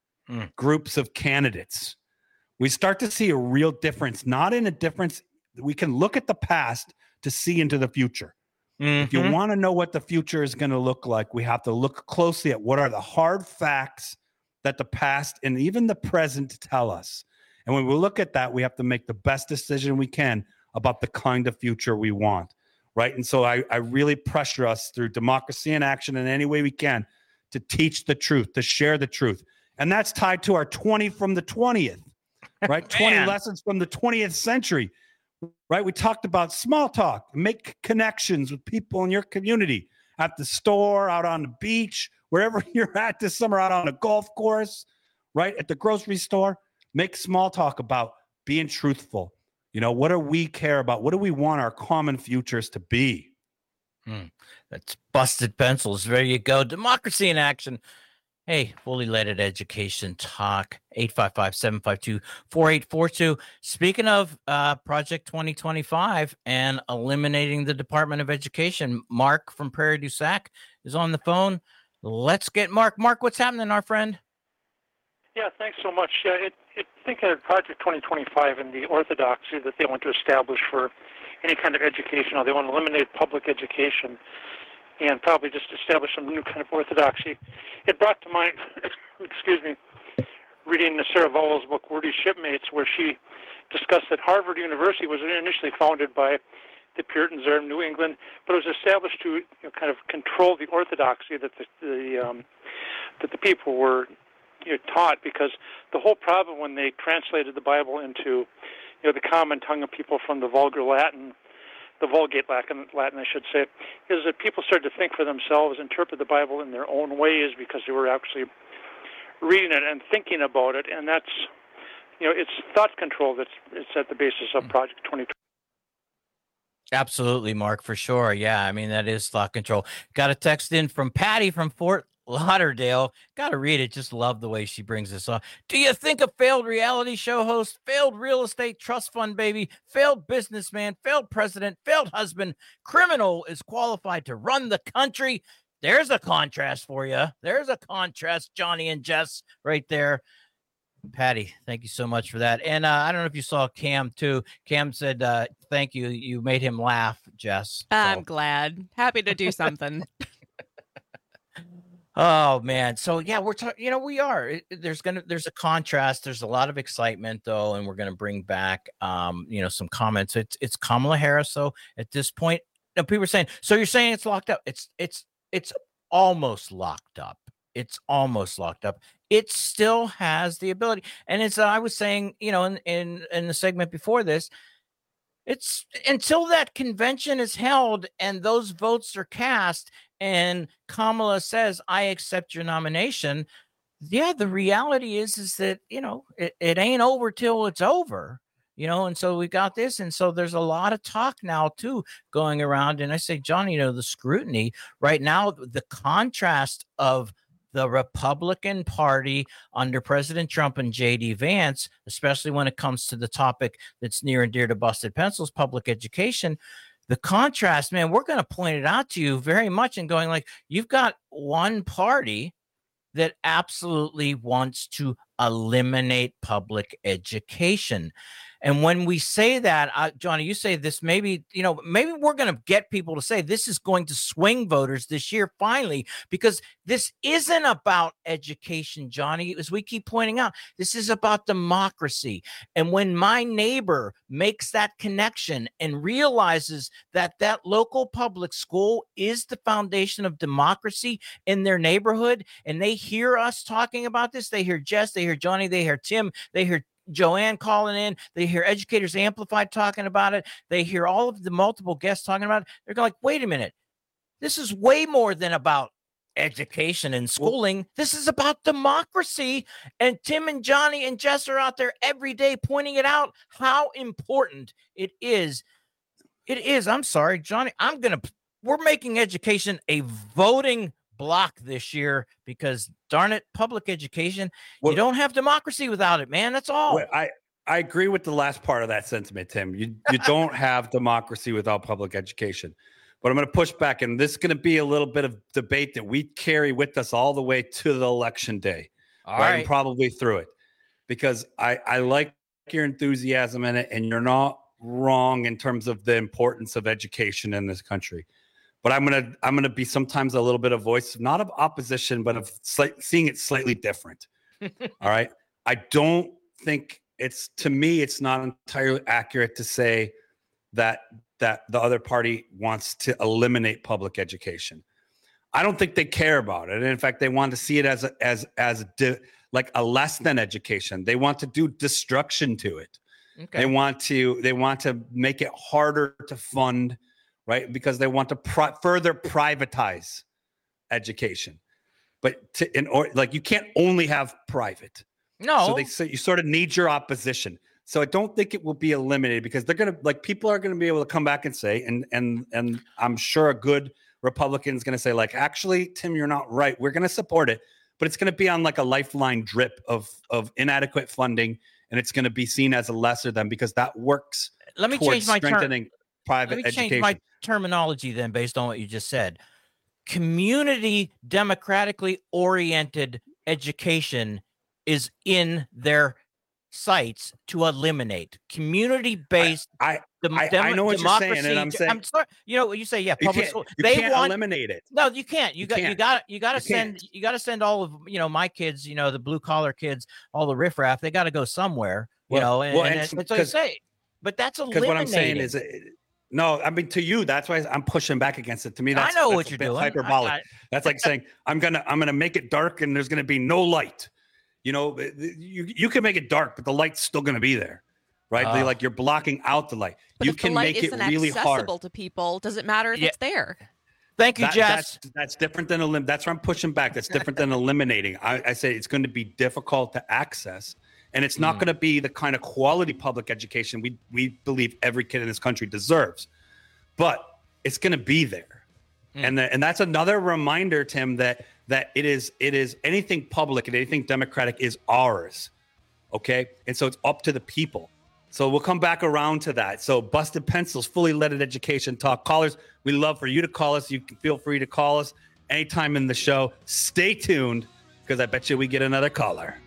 groups of candidates, we start to see a real difference, not in a difference. We can look at the past to see into the future. If you want to know what the future is going to look like, we have to look closely at what are the hard facts that the past and even the present tell us. And when we look at that, we have to make the best decision we can about the kind of future we want, right? And so I really pressure us through democracy in action in any way we can to teach the truth, to share the truth. And that's tied to our 20 from the 20th, right? 20 lessons from the 20th century. Right. We talked about small talk, make connections with people in your community, at the store, out on the beach, wherever you're at this summer, out on a golf course, right? At the grocery store, make small talk about being truthful. What do we care about? What do we want our common futures to be? That's Busted Pencils. There you go. Democracy in action. Hey, fully leaded education talk, 855-752-4842. Speaking of Project 2025 and eliminating the Department of Education, Mark from Prairie du Sac is on the phone. Let's get Mark. Mark, what's happening, our friend? Yeah, thanks so much. Thinking of Project 2025 and the orthodoxy that they want to establish for any kind of education, or they want to eliminate public education and probably just establish some new kind of orthodoxy. It brought to mind, reading Sarah Vowell's book, Wordy Shipmates, where she discussed that Harvard University was initially founded by the Puritans there in New England, but it was established to kind of control the orthodoxy that the people were taught, because the whole problem when they translated the Bible into the common tongue of people from the vulgar Latin, the Vulgate Latin, I should say, is that people started to think for themselves, interpret the Bible in their own ways, because they were actually reading it and thinking about it. And that's, it's thought control it's at the basis of Project 2020. Absolutely, Mark, for sure. Yeah, I mean, that is thought control. Got a text in from Patty from Fort Lauderdale. Got to read it. Just love the way she brings this up. Do you think a failed reality show host, failed real estate trust fund baby, failed businessman, failed president, failed husband, criminal is qualified to run the country? There's a contrast for you. There's a contrast, Johnny and Jess, right there. Patty, thank you so much for that. And I don't know if you saw Cam too. Cam said, thank you. You made him laugh, Jess. So. I'm glad. Happy to do something. Oh man. So yeah, we're talking, we are, there's a contrast. There's a lot of excitement though. And we're going to bring back, some comments. It's Kamala Harris. So at this point, people are saying, so you're saying it's locked up. It's almost locked up. It's almost locked up. It still has the ability. And it's, I was saying, in the segment before this, It's until that convention is held and those votes are cast and Kamala says, I accept your nomination. Yeah, the reality is that, it ain't over till it's over, and so we got this. And so there's a lot of talk now too going around. And I say, John, the scrutiny right now, the contrast of the Republican Party under President Trump and J.D. Vance, especially when it comes to the topic that's near and dear to Busted Pencils, public education, the contrast, man, we're going to point it out to you very much and going like, you've got one party that absolutely wants to eliminate public education. And when we say that, Johnny, you say this, maybe we're going to get people to say this is going to swing voters this year, finally, because this isn't about education, Johnny, as we keep pointing out. This is about democracy. And when my neighbor makes that connection and realizes that that local public school is the foundation of democracy in their neighborhood, and they hear us talking about this, they hear Jess, they hear Johnny, they hear Tim, they hear Joanne calling in, they hear Educators Amplified talking about it, they hear all of the multiple guests talking about it, they're going like, wait a minute, this is way more than about education and schooling. This is about democracy. And Tim and Johnny and Jess are out there every day pointing it out, how important it is. It is. I'm sorry, Johnny, we're making education a voting block this year because, darn it, public education, you don't have democracy without it, man. That's all. I agree with the last part of that sentiment, Tim. You don't have democracy without public education. But I'm going to push back, and this is going to be a little bit of debate that we carry with us all the way to the election day, right? And probably through it, because I like your enthusiasm in it, and you're not wrong in terms of the importance of education in this country. But I'm gonna be sometimes a little bit of voice, not of opposition, but of seeing it slightly different. All right. I don't think to me, it's not entirely accurate to say that the other party wants to eliminate public education. I don't think they care about it. And in fact, they want to see it as like a less than education. They want to do destruction to it. Okay. They want to make it harder to fund, right? Because they want to further privatize education. But you can't only have private. No. So you sort of need your opposition. So I don't think it will be eliminated because people are going to be able to come back and say, and I'm sure a good Republican is going to say, like, actually, Tim, you're not right. We're going to support it, but it's going to be on like a lifeline drip of inadequate funding, and it's going to be seen as a lesser than, because that works. Let me change my strengthening private education. Change my terminology then, based on what you just said. Community democratically oriented education is in their sights to eliminate community-based. I know what you're saying, and I'm saying, I'm sorry. You know what you say? Yeah, public school. You can't eliminate it. No, you can't. You got to send all of my kids. The blue collar kids, all the riffraff. They got to go somewhere. And that's what you say. But that's eliminating. Because what I'm saying is, no, I mean, to you, that's why I'm pushing back against it. To me, that's what you're doing. Hyperbolic. That's like saying I'm gonna make it dark and there's gonna be no light. You can make it dark, but the light's still going to be there, right? Like you're blocking out the light. But you if can the light make it isn't really accessible hard to people, does it matter if it's there? Thank you, Jess. That's different than that's where I'm pushing back. That's different than eliminating. I say it's going to be difficult to access, and it's not going to be the kind of quality public education we believe every kid in this country deserves, but it's going to be there. And that's another reminder, Tim, that it is anything public and anything democratic is ours. Okay. And so it's up to the people. So we'll come back around to that. So Busted Pencils, fully leaded education talk. Callers, we love for you to call us. You can feel free to call us anytime in the show. Stay tuned, because I bet you we get another caller.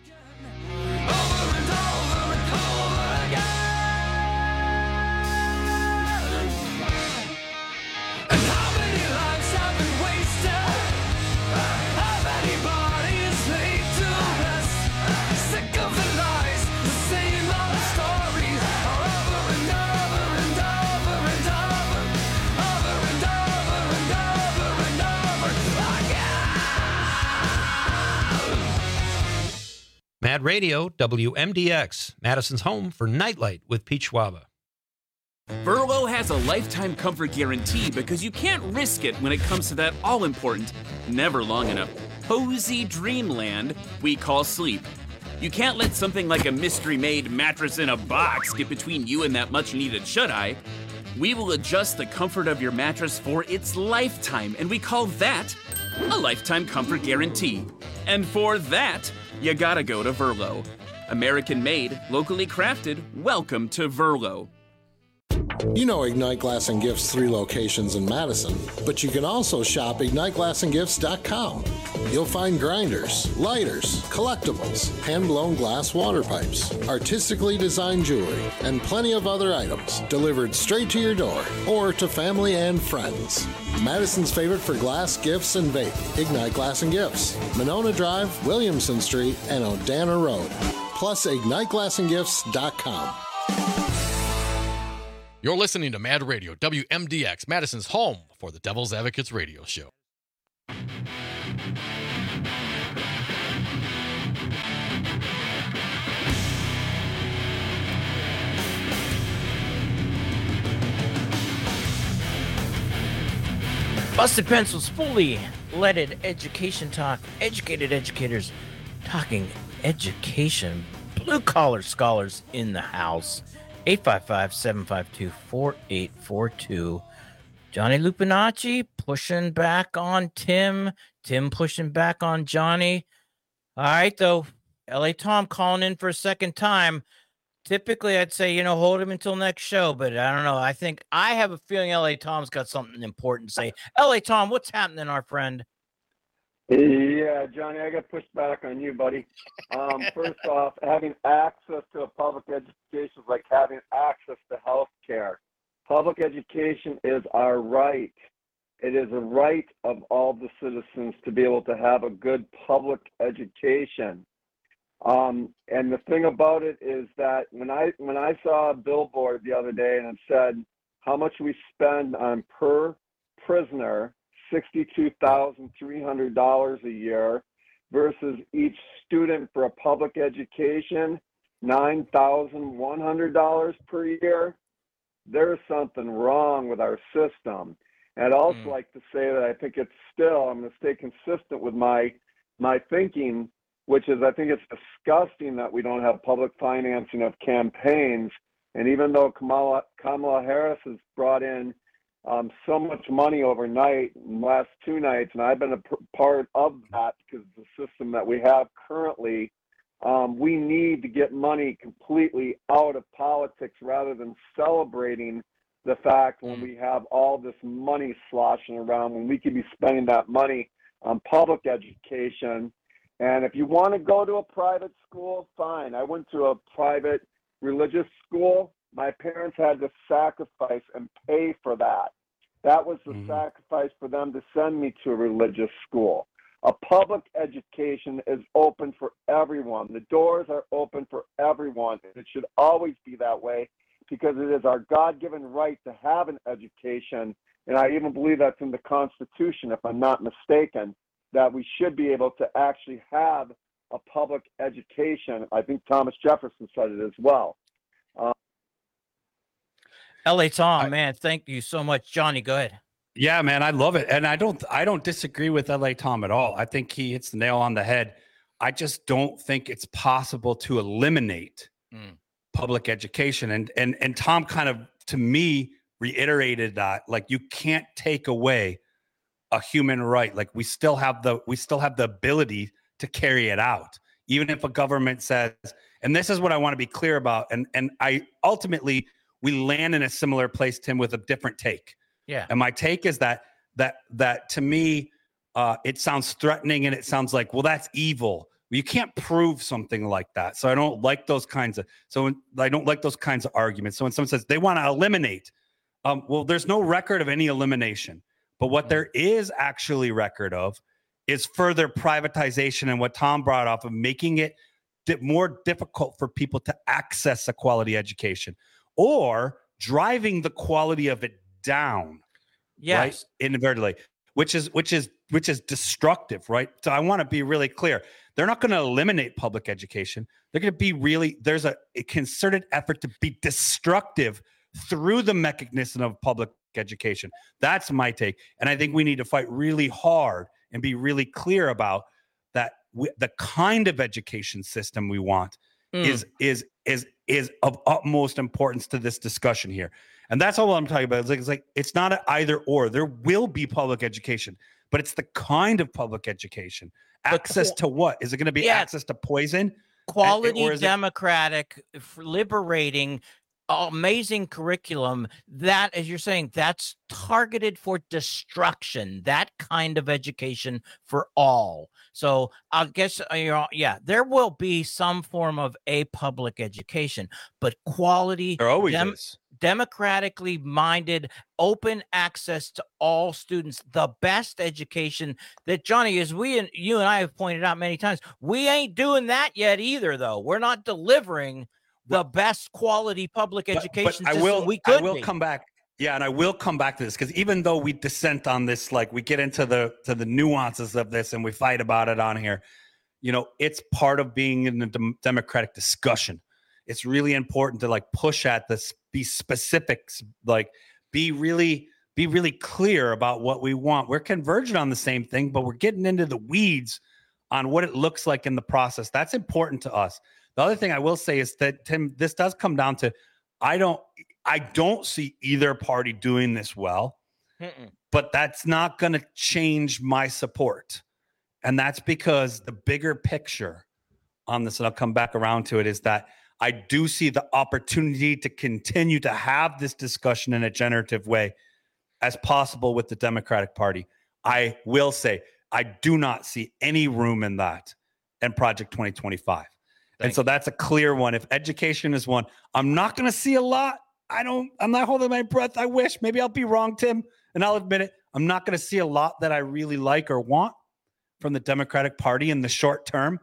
Mad Radio, WMDX, Madison's home for Nightlight with Pete Schwaba. Verlo has a lifetime comfort guarantee because you can't risk it when it comes to that all-important, never long enough, cozy dreamland we call sleep. You can't let something like a mystery-made mattress in a box get between you and that much-needed shut-eye. We will adjust the comfort of your mattress for its lifetime, and we call that a lifetime comfort guarantee. And for that, you gotta go to Verlo. American-made, locally crafted, welcome to Verlo. You know Ignite Glass and Gifts 3 locations in Madison, but you can also shop IgniteGlassandGifts.com. You'll find grinders, lighters, collectibles, hand-blown glass water pipes, artistically designed jewelry, and plenty of other items delivered straight to your door or to family and friends. Madison's favorite for glass, gifts, and vape, Ignite Glass and Gifts, Monona Drive, Williamson Street, and Odana Road. Plus, IgniteGlassandGifts.com. You're listening to Mad Radio, WMDX, Madison's home for the Devil's Advocates radio show. Busted Pencils, fully leaded education talk. Educated educators talking education. Blue-collar scholars in the house. 855-752-4842. Johnny Lupinacci pushing back on Tim. Tim pushing back on Johnny. All right, though. L.A. Tom calling in for a second time. Typically, I'd say, hold him until next show, but I don't know. I have a feeling L.A. Tom's got something important to say. L.A. Tom, what's happening, our friend? Yeah, Johnny, I got pushed back on you, buddy. First off, having access to a public education is like having access to health care. Public education is our right. It is a right of all the citizens to be able to have a good public education. And the thing about it is that when I saw a billboard the other day and it said how much we spend on per prisoner, $62,300 a year, versus each student for a public education, $9,100 per year, there's something wrong with our system. And I'd also like to say that I think I'm going to stay consistent with my thinking, which is I think it's disgusting that we don't have public financing of campaigns. And even though Kamala Harris has brought in so much money overnight in the last 2 nights, and I've been a part of that because of the system that we have currently, we need to get money completely out of politics rather than celebrating the fact when we have all this money sloshing around, when we could be spending that money on public education. And if you want to go to a private school, fine. I went to a private religious school. My parents had to sacrifice and pay for that. That was the sacrifice for them to send me to a religious school. A public education is open for everyone. The doors are open for everyone. And it should always be that way because it is our God-given right to have an education. And I even believe that's in the Constitution, if I'm not mistaken, that we should be able to actually have a public education. I think Thomas Jefferson said it as well. L.A. Tom, man, thank you so much. Johnny, go ahead. Yeah, man, I love it. And I don't disagree with L.A. Tom at all. I think he hits the nail on the head. I just don't think it's possible to eliminate public education. And Tom kind of, to me, reiterated that, like, you can't take away a human right. Like, we still have the ability to carry it out, even if a government says, and this is what I want to be clear about. And I ultimately, we land in a similar place, Tim, with a different take. Yeah. And my take is that to me, it sounds threatening and it sounds like, well, that's evil. You can't prove something like that. So I don't like those kinds of arguments. So when someone says they want to eliminate, well, there's no record of any elimination. But what there is actually record of is further privatization and what Tom brought up of making it more difficult for people to access a quality education or driving the quality of it down. Yes. Right? Inadvertently, which is destructive, right? So I want to be really clear. They're not going to eliminate public education. They're going to be there's a concerted effort to be destructive through the mechanism of public education. That's my take. And I think we need to fight really hard and be really clear about that. The kind of education system we want is of utmost importance to this discussion here. And that's all I'm talking about. It's like it's not an either or. There will be public education, but it's the kind of public education. Access to what? Is it going to be access to poison? Quality, democratic, liberating, amazing curriculum that, as you're saying, that's targeted for destruction, that kind of education for all. So I guess, there will be some form of a public education, but quality, there always is. Democratically minded, open access to all students, the best education that, Johnny, as you and I have pointed out many times, we ain't doing that yet either, though. We're not delivering the best quality public education system we could. I will come back. Yeah, and I will come back to this, because even though we dissent on this, like we get into the nuances of this and we fight about it on here, it's part of being in the democratic discussion. It's really important to like push at this, be specifics, like be really clear about what we want. We're converging on the same thing, but we're getting into the weeds on what it looks like in the process. That's important to us. The other thing I will say is that, Tim, this does come down to, I don't see either party doing this well, but that's not going to change my support. And that's because the bigger picture on this, and I'll come back around to it, is that I do see the opportunity to continue to have this discussion in a generative way as possible with the Democratic Party. I will say, I do not see any room in that in Project 2025. And so that's a clear one. If education is one, I'm not going to see a lot. I'm not holding my breath. I wish. Maybe I'll be wrong, Tim, and I'll admit it. I'm not going to see a lot that I really like or want from the Democratic Party in the short term.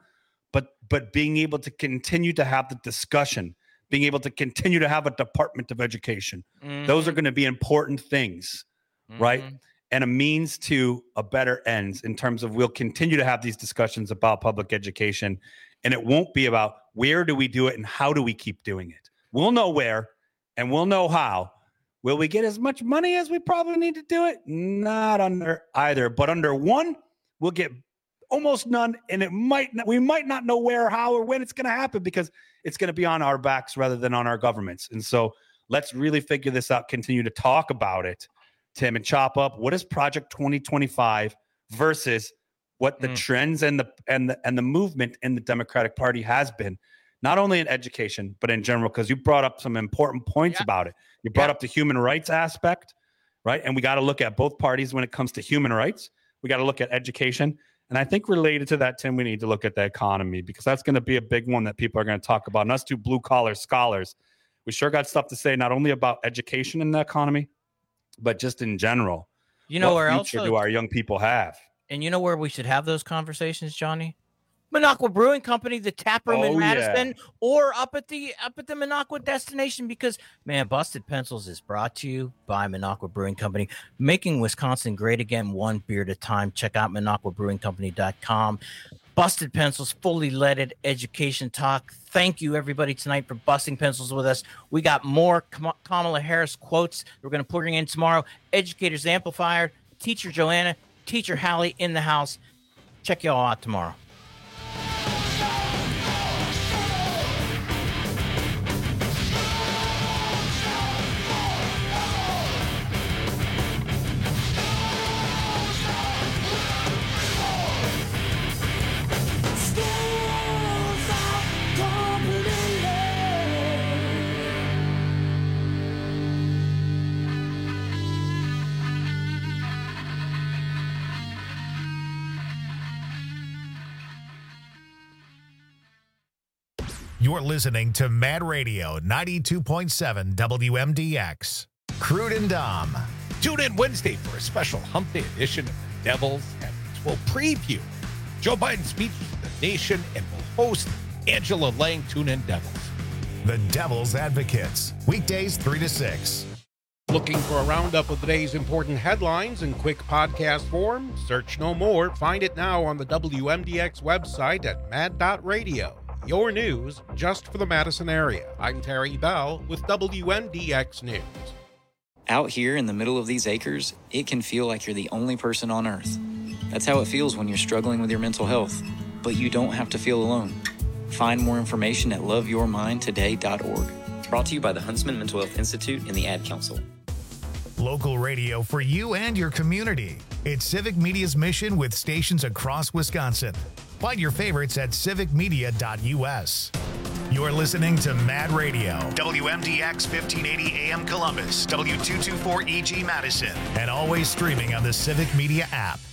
But being able to continue to have the discussion, being able to continue to have a Department of Education, those are going to be important things, right? And a means to a better end in terms of we'll continue to have these discussions about public education. And it won't be about where do we do it and how do we keep doing it. We'll know where and we'll know how. Will we get as much money as we probably need to do it? Not under either, but under one, we'll get almost none. And we might not know where, how, or when it's going to happen, because it's going to be on our backs rather than on our governments. And so let's really figure this out, continue to talk about it, Tim, and chop up what is Project 2025 versus what the trends and the movement in the Democratic Party has been, not only in education, but in general, because you brought up some important points about it. You brought up the human rights aspect, right? And we got to look at both parties when it comes to human rights. We got to look at education. And I think related to that, Tim, we need to look at the economy, because that's going to be a big one that people are going to talk about. And us two blue-collar scholars, we sure got stuff to say, not only about education in the economy, but just in general. What future do our young people have? And you know where we should have those conversations, Johnny? Minocqua Brewing Company, the tap room in Madison, or up at the Minocqua destination, because, man, Busted Pencils is brought to you by Minocqua Brewing Company, making Wisconsin great again, one beer at a time. Check out MinocquaBrewingCompany.com. Busted Pencils, fully leaded education talk. Thank you, everybody, tonight for busting pencils with us. We got more Kamala Harris quotes we're going to put in tomorrow. Educators Amplifier, Teacher Joanna, Teacher Hallie in the house. Check y'all out tomorrow. You're listening to Mad Radio 92.7 WMDX. Crude and Dom. Tune in Wednesday for a special Hump Day edition of the Devil's Advocates. We'll preview Joe Biden's speech to the nation and we'll host Angela Lang. Tune in, Devils. The Devil's Advocates. Weekdays 3 to 6. Looking for a roundup of the day's important headlines in quick podcast form? Search no more. Find it now on the WMDX website at mad.radio. Your news just for the Madison area. I'm Terry Bell with WMDX News. Out here in the middle of these acres, it can feel like you're the only person on Earth. That's how it feels when you're struggling with your mental health. But you don't have to feel alone. Find more information at loveyourmindtoday.org. Brought to you by the Huntsman Mental Health Institute and the Ad Council. Local radio for you and your community. It's Civic Media's mission with stations across Wisconsin. Find your favorites at civicmedia.us. You're listening to Mad Radio, WMDX 1580 AM Columbus, W224EG Madison, and always streaming on the Civic Media app.